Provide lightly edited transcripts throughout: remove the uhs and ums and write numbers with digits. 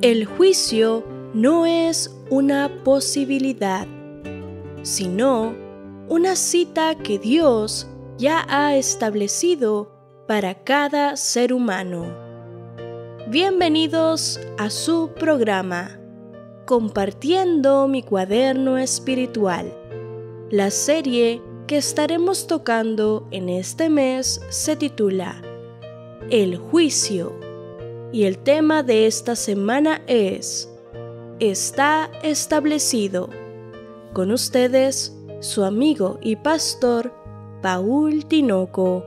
El juicio no es una posibilidad, sino una cita que Dios ya ha establecido para cada ser humano. Bienvenidos a su programa, Compartiendo mi cuaderno espiritual. La serie que estaremos tocando en este mes se titula El juicio, y el tema de esta semana es Está establecido. Con ustedes, su amigo y pastor, Paul Tinoco.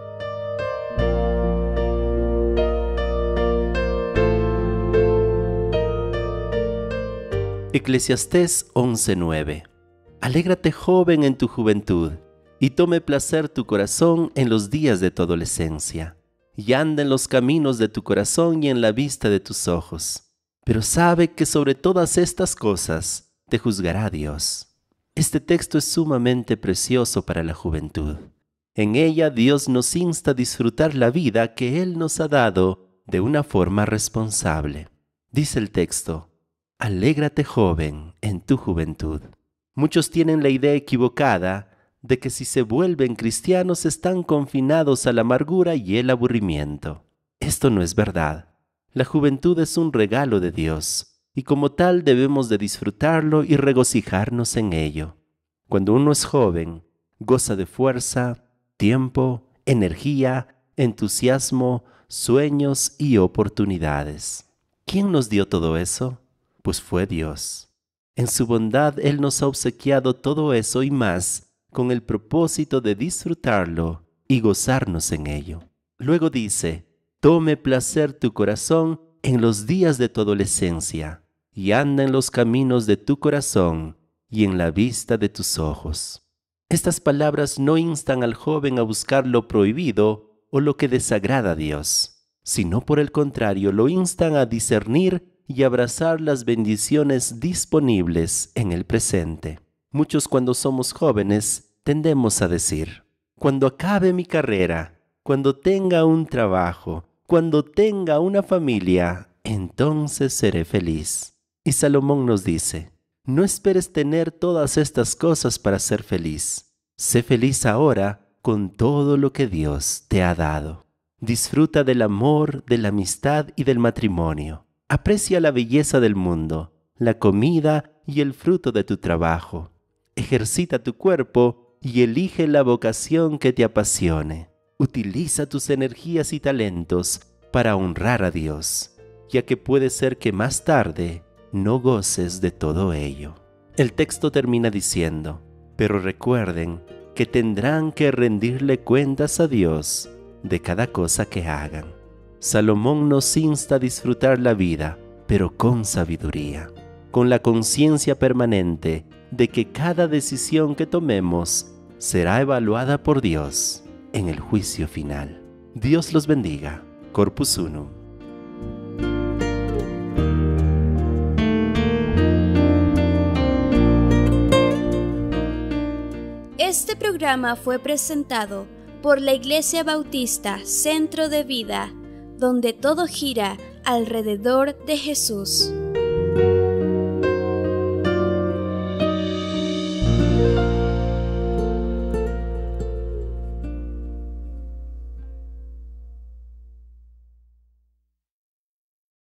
Eclesiastés 11:9. Alégrate, joven, en tu juventud, y tome placer tu corazón en los días de tu adolescencia, y anda en los caminos de tu corazón y en la vista de tus ojos. Pero sabe que sobre todas estas cosas te juzgará Dios. Este texto es sumamente precioso para la juventud. En ella Dios nos insta a disfrutar la vida que Él nos ha dado de una forma responsable. Dice el texto: alégrate, joven, en tu juventud. Muchos tienen la idea equivocada de que si se vuelven cristianos están confinados a la amargura y el aburrimiento. Esto no es verdad. La juventud es un regalo de Dios, y como tal debemos de disfrutarlo y regocijarnos en ello. Cuando uno es joven, goza de fuerza, tiempo, energía, entusiasmo, sueños y oportunidades. ¿Quién nos dio todo eso? Pues fue Dios. En su bondad Él nos ha obsequiado todo eso y más, con el propósito de disfrutarlo y gozarnos en ello. Luego dice: tome placer tu corazón en los días de tu adolescencia, y anda en los caminos de tu corazón y en la vista de tus ojos. Estas palabras no instan al joven a buscar lo prohibido o lo que desagrada a Dios, sino por el contrario lo instan a discernir y abrazar las bendiciones disponibles en el presente. Muchos cuando somos jóvenes tendemos a decir: cuando acabe mi carrera, cuando tenga un trabajo, cuando tenga una familia, entonces seré feliz. Y Salomón nos dice: no esperes tener todas estas cosas para ser feliz. Sé feliz ahora con todo lo que Dios te ha dado. Disfruta del amor, de la amistad y del matrimonio. Aprecia la belleza del mundo, la comida y el fruto de tu trabajo. Ejercita tu cuerpo y elige la vocación que te apasione. Utiliza tus energías y talentos para honrar a Dios, ya que puede ser que más tarde no goces de todo ello. El texto termina diciendo: pero recuerden que tendrán que rendirle cuentas a Dios de cada cosa que hagan. Salomón nos insta a disfrutar la vida, pero con sabiduría, con la conciencia permanente de que cada decisión que tomemos será evaluada por Dios en el juicio final. Dios los bendiga. Corpus Unum. Este programa fue presentado por la Iglesia Bautista Centro de Vida, donde todo gira alrededor de Jesús.